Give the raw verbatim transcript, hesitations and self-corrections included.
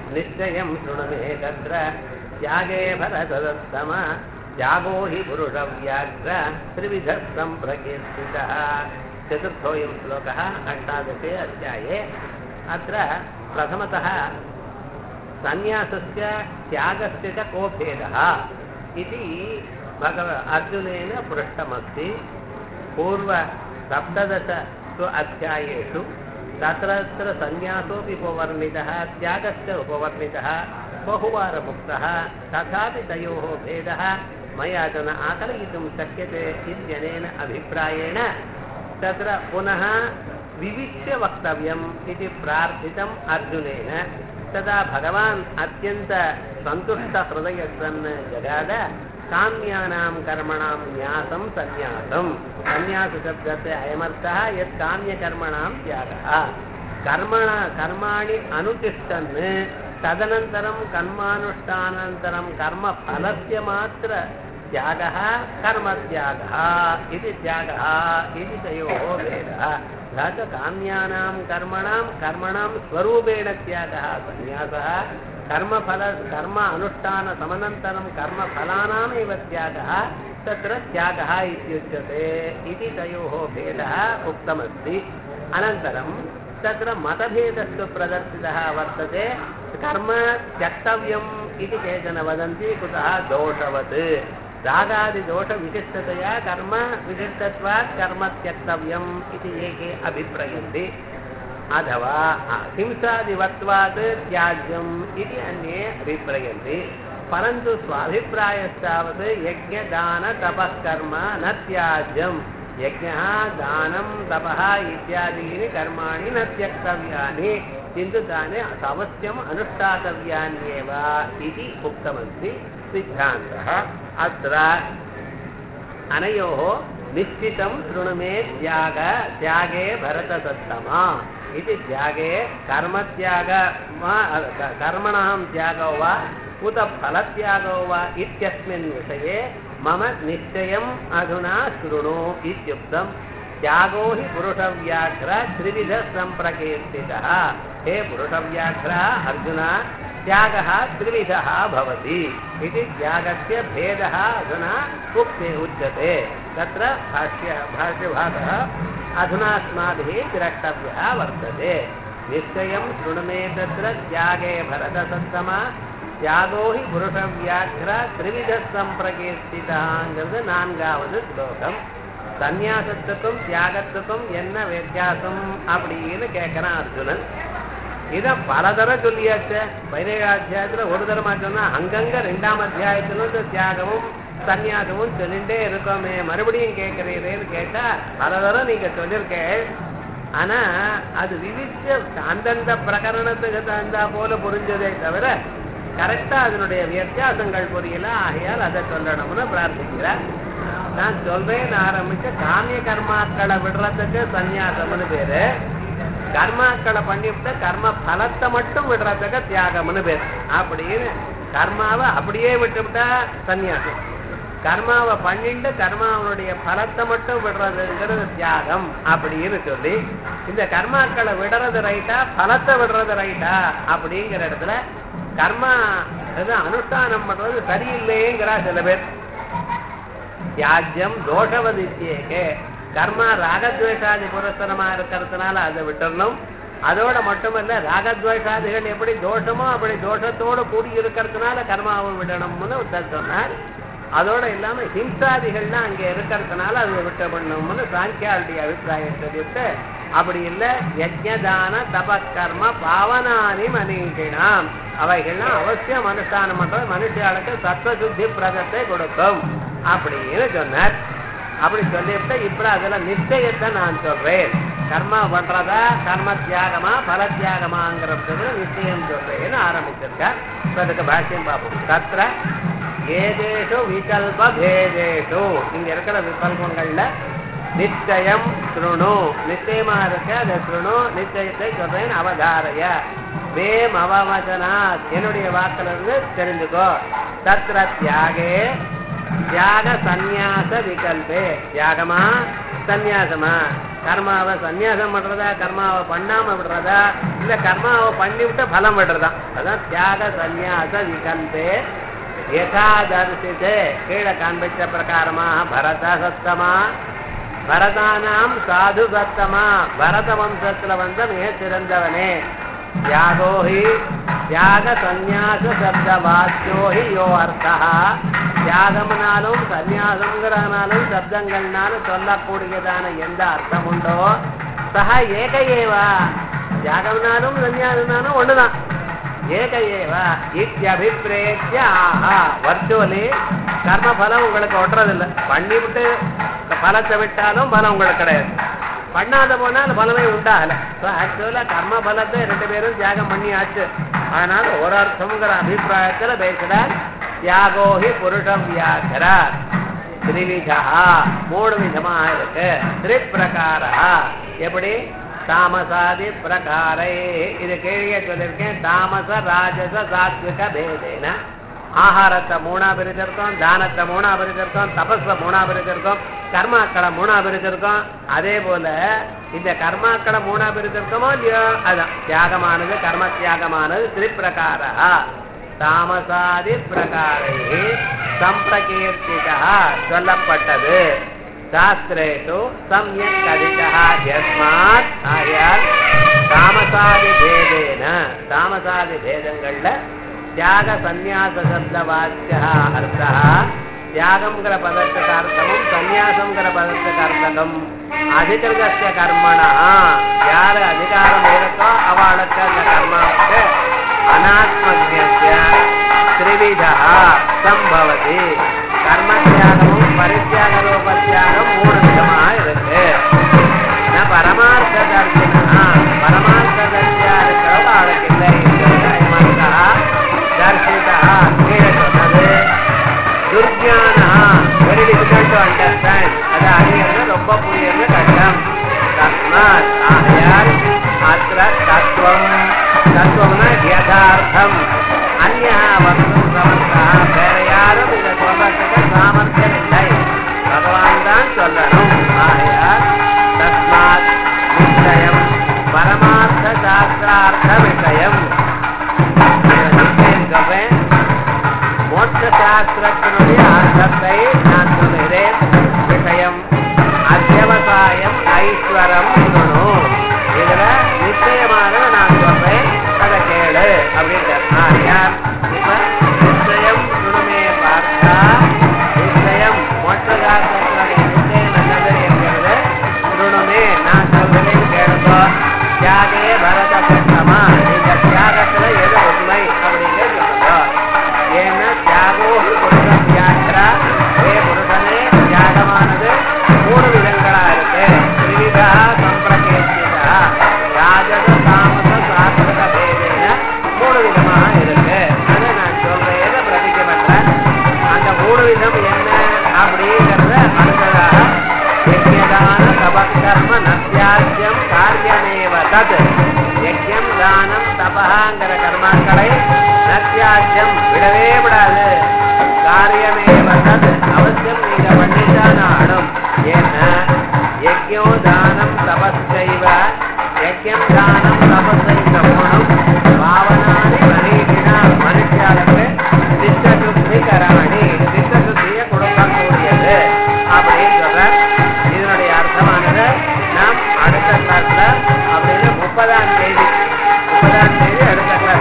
निश्चयं शृणु मे तत्र त्यागे भरतदत्तम त्यागो हि पुरुषव्याघ्र त्रिविधः सम्प्रकीर्तितः। चतुर्थोऽयं श्लोकः अष्टादशे अध्याये। अत्र प्रथमतः सन्न्यासस्य त्यागस्य च को भेदः इति भगव अर्जुनेन पृष्टमस्ति। पूर्व सप्तदशसु अध्यायेषु तत्र तत्र सन्न्यासोऽपि उपवर्णितः, त्यागश्च उपवर्णितः, बहुवारमुक्तः। तथापि तयोः भेदः मया च न आकलयितुं शक्यते इत्यनेन अभिप्रायेण तत्र पुनः विविच्य वक्तव्यम् इति प्रार्थितम् अर्जुनेन। तदा भगवान् अत्यन्तसन्तुष्टहृदयः जगाद। काम्यानां कर्मणां न्यासं सन्न्यासम्। सन्न्यासशब्दस्य अयमर्थः यत् काम्यकर्मणां त्यागः। कर्मण कर्माणि अनुतिष्ठन् तदनन्तरं कर्मानुष्ठानानन्तरं कर्मफलस्य मात्र त्यागः कर्मत्यागः इति त्यागः इति तयोः भेदः। तथा च काम्यानां कर्मणां कर्मणां स्वरूपेण त्यागः सन्न्यासः। कर्मफल कर्म अनुष्ठानसमनन्तरं कर्मफलानामेव त्यागः तत्र त्यागः इत्युच्यते इति तयोः भेदः उक्तमस्ति। अनन्तरं तत्र मतभेदस्तु प्रदर्शितः वर्तते। कर्म त्यक्तव्यम् इति केचन वदन्ति, कुतः दोषवत्। रागादिदोषविशिष्टतया कर्म विशिष्टत्वात् कर्म त्यक्तव्यम् इति एके अभिप्रयन्ति। अथवा हिंसादिवत्वात् त्याज्यम् इति अन्ये अभिप्रयन्ति। परन्तु स्वाभिप्रायस्तावत् यज्ञदानतपः कर्म न त्याज्यम्। यज्ञः दानं तपः इत्यादीनि कर्माणि न त्यक्तव्यानि, किन्तु तानि अवश्यम् अनुष्ठातव्यान्येव इति उक्तमस्ति सिद्धान्तः। अत्र अनयोः निश्चितं शृणु मे त्याग त्यागे भरतसत्तमा इति त्यागे कर्मत्याग कर्मणां त्यागो वा उत फलत्यागो वा इत्यस्मिन् विषये मम निश्चयम् अधुना शृणु इत्युक्तं। त्यागो हि पुरुषव्याघ्र त्रिविधः सम्प्रकीर्तितः। हे पुरुषव्याघ्र अर्जुन, त्यागः त्रिविधः भवति इति त्यागस्य भेदः अधुना उक्ते उच्यते। तत्र भाष्य भाष्यभागः अधुना अस्माभिः द्रष्टव्यः वर्तते। निश्चयं शृणु मे तत्र त्यागे भरतसत्तमा त्यागो हि पुरुषव्याघ्र त्रिविधः सम्प्रकीर्तितः நான்காவது ஸ்லோகம். சந்நியாசத்துக்கும் தியாகத்துக்கும் என்ன வித்தியாசம் அப்படின்னு கேட்கிறான் அர்ஜுனன். இதை பல தரம் சொல்லியாச்சு. பதினேழாம் அத்தியாயத்துல ஒரு தரமா சொன்னா அங்கங்க ரெண்டாம் அத்தியாயத்திலும் தியாகமும் சன்னியாசமும் சொல்லிட்டே இருக்கோமே, மறுபடியும் கேட்கிறீரேன்னு கேட்டா பல தரம் நீங்க சொல்லியிருக்கேன். ஆனா அது விவிச்ச அந்தந்த பிரகரணத்துக்கு தகுந்தா போல புரிஞ்சதே தவிர கரெக்டா அதனுடைய வித்தியாசங்கள் புரியல. ஆகையால் அதை சொல்லணும்னு பிரார்த்திக்கிறார். நான் சொல்றேன்னு ஆரம்பிச்ச காமிய கர்மாக்களை விடுறதுக்கு சன்னியாசம்னு பேரு, கர்மாக்களை பண்ணிவிட்டு கர்ம பலத்தை மட்டும் விடுறதுக்கு தியாகம்னு பேரு. அப்படின்னு கர்மாவை அப்படியே விட்டுவிட்டா சன்னியாசம், கர்மாவை பண்ணிட்டு கர்மாவனுடைய பலத்தை மட்டும் விடுறதுங்கிறது தியாகம் அப்படின்னு சொல்லி, இந்த கர்மாக்களை விடுறது ரைட்டா பலத்தை விடுறது ரைட்டா அப்படிங்கிற இடத்துல கர்மா அனுஷ்டானம் பண்றது சரியில்லைங்கிறா சில பேர். தியாஜ்யம் தோஷவதித்யேகே, கர்மா ராகத்வேஷாதி புரஸ்தரமா இருக்கிறதுனால அதை விட்டுறணும். அதோட மட்டுமல்ல, ராகத்வேஷாதிகள் எப்படி தோஷமோ அப்படி தோஷத்தோடு கூடி இருக்கிறதுனால கர்மாவை விடணும்னு சொன்னார். அதோட இல்லாம ஹிம்சாதிகள்லாம் அங்க இருக்கிறதுனால அதை விட்ட பண்ணணும்னு சாங்கியாளுடைய அபிப்பிராயம் சொல்லிட்டு, அப்படி இல்லை யஜ்ஞதான தபக்கர்ம பாவனானி மனிஷினாம், அவைகள்லாம் அவசியம் அனுஷ்டானம் பண்றது மனுஷாளுக்கு சத்வசுத்தி பிரதத்தை கொடுக்கும் அப்படின்னு சொன்னார். அப்படி சொல்லிவிட்டு இப்ப அதுல நிச்சயத்தை நான் சொல்றேன். கர்மா பண்றதா கர்ம தியாகமா பல தியாகமாங்கிறது நிச்சயம் சொல்றேன்னு ஆரம்பிச்சிருக்கார். இப்ப அதுக்கு பாஷ்யம் பார்ப்போம். தத்ர ஏதேஷு விகல்ப பேதேஷு, இங்க இருக்கிற விகல்பங்கள்ல நிச்சயம் ஸ்ருணு, நிச்சயமா இருக்க அதை ஸ்ருணு, நிச்சயத்தை சொல்றேன் அவதாரைய. வேம் அவவசனாத், என்னுடைய வாக்குல இருந்து தெரிஞ்சுக்கோ. தத்ர தியாகே தியாக சந்நியாச விகல்பே, தியாகமா சந்நியாசமா கர்மாவை சந்நியாசம் பண்றதா கர்மாவை பண்ணாம விடுறதா இல்ல கர்மாவை பண்ணி விட்டு பலம் விடுறதா அதான் தியாக சந்நியாச விகல்பே யதாதர்சிதே கீழே காண்பிச்ச பிரகாரமாக பரத சத்தமா பரதானாம் சாது சத்தமா பரத வம்சத்துல வந்த மிக சிறந்தவனே தியாகோஹி தியாக சந்நியாச சப்த வாக்கியோஹி யோ அர்த்தா தியாகம்னாலும் சந்நியாசங்கிறனாலும் சப்தங்கள்னாலும் சொல்லக்கூடியதான எந்த அர்த்தம் உண்டோ சஹ ஏக ஏவா தியாகம்னாலும் சந்நியாசம்னாலும் ஒண்ணுதான் ஏக ஏவா இத்தியபிப்ரேத்ய ஆஹா வர்ச்சுவலி கர்ம பலம் உங்களுக்கு ஒட்டுறதில்லை பண்ணிவிட்டு பலத்தை விட்டாலும் பலம் உங்களுக்கு கிடையாது பண்ணாத போனால் பலமே உண்டாகல ஆக்சுவலா கர்ம பலத்தை ரெண்டு பேரும் தியாகம் பண்ணி ஆச்சு அதனால ஒரு அர்த்தம்ங்கிற அபிப்பிராயத்துல பேசுறார் தியாகோஹி புருஷம் வியாகர திரிவிதா மூணு விதமா இருக்கு திரிப்பிரகாரா எப்படி தாமசாதி பிரகாரை இது கீழே சொல்லியிருக்கேன் தாமச ராஜச சாத்விக பேதேன ஆகாரத்தை மூணா பிரிச்சிருக்கோம் தானத்தை மூணா பிரிச்சிருக்கோம் தபஸ மூணா பிரிச்சிருக்கோம் கர்மாக்களை மூணா பிரிச்சிருக்கோம் அதே போல இந்த கர்மாக்களை மூணா பிரிச்சிருக்கோமோ இல்லையோ அதான் தியாகமானது கர்ம தியாகமானது திரிப்பிரகாரா தாமசாதி பிரகாரை சம்பிரகீர்த்திதா சொல்லப்பட்டது சாஸ்திரேஷு சம்யக் கதிதா யஸ்மாத் ஆயால் தாமசாதி பேதேன தாமசாதி பேதங்கள்ல தியாக சந்நியாச சப்த வாக்கிய அர்த்தா தியாகம்ங்கிற பதத்துக்கு அர்த்தமும் சந்நியாசம்ங்கிற பதத்துக்கு அர்த்தம் அதிகிருதஸ்ய கர்மணா யாரு அதிகாரம் இருக்கோ அவளுக்கு அந்த கர்மாவுக்கு அனாத்மஜ்ய திரிவிதா சம்பவதி கர்ம தியாகமும் பரித்தியாக ரூபத்தியாகம் மூணு விதமா இருக்கு பரமார்த்த தர்சினா பரமார்த்த தர்சியா இருக்கிறவங்க அவளுக்கு இல்லை அயமந்தா தர்சிதா கீழே சொன்னது துர்ஞானா வெரி டிஃபிகல்ட் டு அண்டர்ஸ்டாண்ட் அது அறியறது ரொம்ப புரியறது கஷ்டம் தஸ்மாத் ஆகையால் அத்திர தத்துவம் தத்துவம்னா யதார்த்தம் அந்யா வஸ்து சமர்த்தா வேற யாரும் இதை சொல்றதுக்கு சாமர்த்தியம் இல்லை பகவான் தான் சொல்லணும் ஆகையால் தஸ்மாத் விஷயம் பரமார்த்த சாஸ்திரார்த்த விஷயம் சொல்றேன் மோட்ச சாஸ்திரத்தினுடைய அர்த்தத்தை நான் சொல்லுகிறேன் விஷயம் அத்தியவசாயம் ஐஸ்வரம் சொல்லணும் இதுல நிச்சயமாக நான் சொல்றேன் அதை கேளு அப்படின்னு யார் இப்ப நிச்சயம் சுணுமே பார்த்தா நிச்சயம் மோட்ச சாஸ்திரத்தினுடைய நிச்சயம் என்னது என்கிறது சுணுமே நான் சொல்றேன் கேளுங்கோ தியாகே பரத சத்தமா இந்த தியாகத்துல எது உண்மை அப்படின்னு சொல்லுங்க ஏன்னா தியாகோ புருஷன் தியாகரா ஏ புருஷனே தியாகமானது மூணு விதங்களா இருக்கு திரிவிதா சம்பிரகேசிதா ராஜச தாமச சாத்விக பேதேன மூணு விதமா இருக்கு அதை நான் சொல்றேன் பிரதிக்க பண்றேன் அந்த மூணு விதம் என்ன அப்படிங்கிறத அடுத்ததாக யஜ்ஞதான தபகர்ம நத்யாஜ்யம் காரியமேவ தத் யஜ்ஞம் தானம் தபஹாங்கிற கர்மாக்களை நத்யாஜ்யம் விடவே விடாது காரியமேவ தத் அவசியம் நீங்க பண்ணித்தான் ஆடும் ஏன்னா யஜ்ஞோ தானம் தபஸ்சைவ யஜ்ஞம் தானம் தபஸ்சைவ மூணு